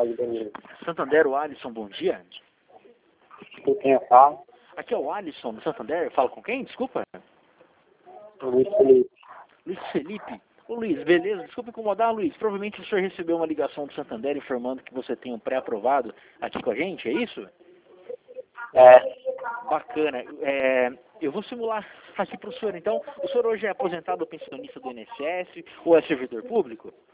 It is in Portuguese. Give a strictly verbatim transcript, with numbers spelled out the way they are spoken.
Faz Danilo. Santander, o Alisson, bom dia. Com quem eu falo? Aqui é o Alisson, do Santander. Eu falo com quem? Desculpa. O Luiz Felipe. Luiz Felipe. Ô Luiz, beleza? Desculpa incomodar, Luiz. Provavelmente o senhor recebeu uma ligação do Santander informando que você tem um pré-aprovado aqui com a gente, é isso? É. Bacana. É, eu vou simular aqui para o senhor. Então, o senhor hoje é aposentado ou pensionista do I N S S ou é servidor público?